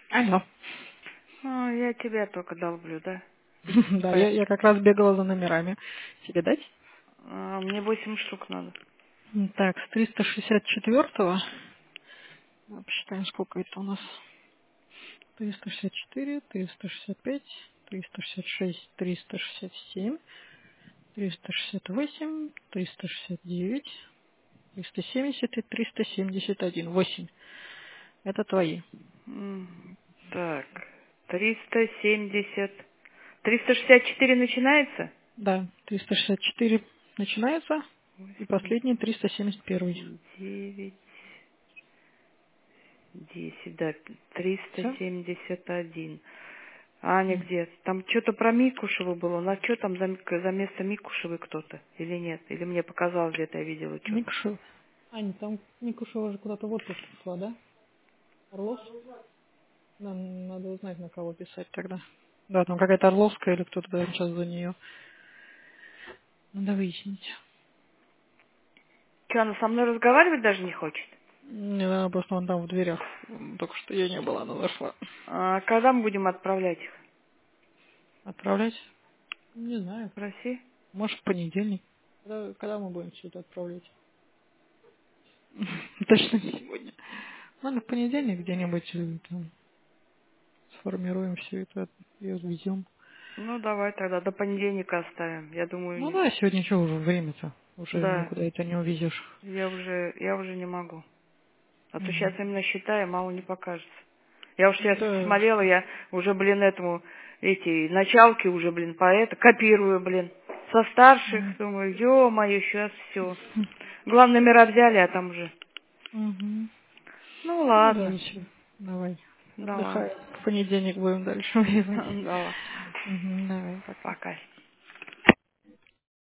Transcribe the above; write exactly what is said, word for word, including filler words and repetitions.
Алло. А, я тебя только долблю, да? Да, я, По- я как раз бегала за номерами. Тебе дать? а, мне восемь штук надо. М, Так, с триста шестьдесят четвёртого. Да, посчитаем, сколько это у нас. триста шестьдесят четыре, триста шестьдесят пять, триста шестьдесят шесть, триста шестьдесят семь, триста шестьдесят восемь, триста шестьдесят девять, триста семьдесят и триста семьдесят один. восемь. Это твои. М, Так, триста семьдесят. триста шестьдесят четыре начинается? Да, триста шестьдесят четыре начинается. И Восемь, последний триста семьдесят один. девять, десять, да, триста Все? семьдесят один. Аня где? Там что-то про Микушеву было. На что там за, за место Микушевой кто-то? Или нет? Или мне показалось, где-то я видела что-то. Никушева. Аня, там Никушева же куда-то в отпуск ушла, да? Орлов? Нам надо узнать, на кого писать тогда. Да, там какая-то Орловская или кто-то да, сейчас за нее. Надо выяснить. Что, она со мной разговаривать даже не хочет? Не, она просто вон там в дверях. М, Только что ее не было, она зашла. А когда мы будем отправлять их? Отправлять? Не знаю. В России? Может, в понедельник. Когда, когда мы будем все это отправлять? Точно не сегодня. Ладно, в понедельник где-нибудь э, там сформируем все это и отвезем. Ну, давай тогда до понедельника оставим. Я Ну думаю, да, сегодня что уже время-то? Уже да, никуда это не увезешь. я уже, я уже не могу. А то сейчас Мгм. именно считаю, мало не покажется. Я уж сейчас Да. смотрела, я уже, блин, этому, эти началки уже, блин, по это, копирую, блин. Со старших, Мгм. думаю, ё-моё, сейчас все. Главное, номера взяли, а там уже. Мгм. Ну, Ну, ладно. дальше. Давай. Давай. Отдыхай. В понедельник будем дальше воевать. Давай. Мгм, давай, пока. Пока.